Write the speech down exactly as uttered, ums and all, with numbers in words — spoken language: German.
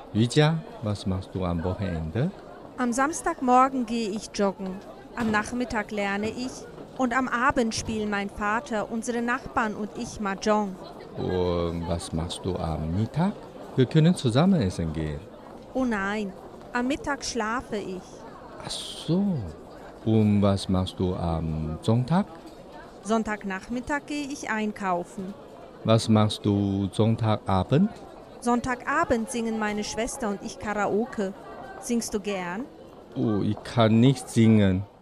Lydia, was machst du am Wochenende? Am Samstagmorgen gehe ich joggen, am Nachmittag lerne ich und am Abend spielen mein Vater, unsere Nachbarn und ich Mahjong. Und was machst du am Mittag? Wir können zusammen essen gehen. Oh nein, am Mittag schlafe ich. Ach so. Und was machst du am Sonntag? Sonntagnachmittag gehe ich einkaufen. Was machst du Sonntagabend? Sonntagabend singen meine Schwester und ich Karaoke. Singst du gern? Oh, ich kann nicht singen.